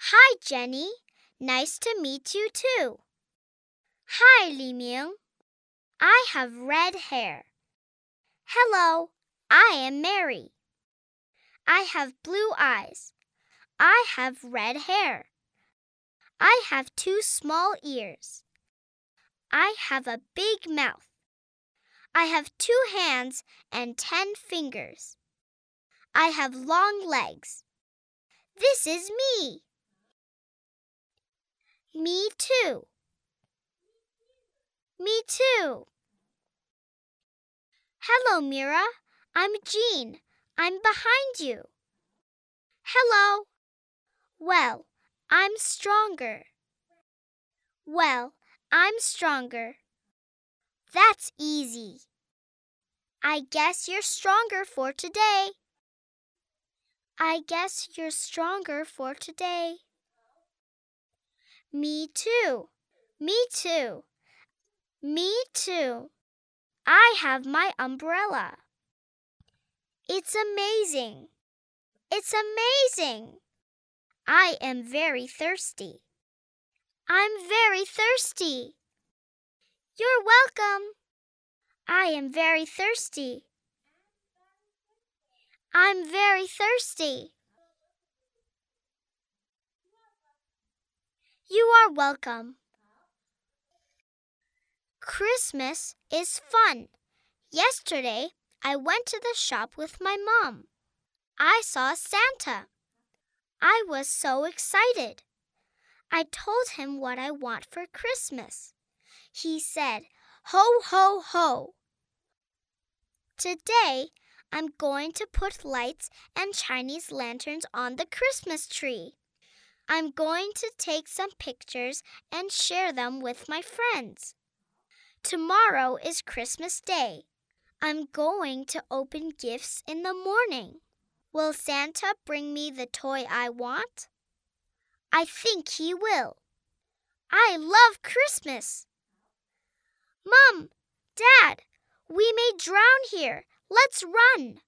Hi, Jenny. Nice to meet you too. Hi, Li Ming. I have red hair. Hello, I am Mary. I have blue eyes. I have red hair. I have 2 small ears. I have a big mouth. I have 2 hands and 10 fingers. I have long legs. This is me. Me too. Me too. Hello, Mira. I'm Jean. I'm behind you. Hello. Well, I'm stronger. Well, I'm stronger. That's easy. I guess you're stronger for today. I guess you're stronger for today. Me too. Me too. Me too. I have my umbrella. It's amazing. It's amazing. I am very thirsty. I'm very thirsty. You're welcome. I am very thirsty. I'm very thirsty. You are welcome. Christmas is fun. Yesterday, I went to the shop with my mom. I saw Santa. I was so excited. I told him what I want for Christmas. He said, "Ho, ho, ho." Today, I'm going to put lights and Chinese lanterns on the Christmas tree. I'm going to take some pictures and share them with my friends. Tomorrow is Christmas Day. I'm going to open gifts in the morning. Will Santa bring me the toy I want? I think he will. I love Christmas. Mom, Dad, we may drown here. Let's run.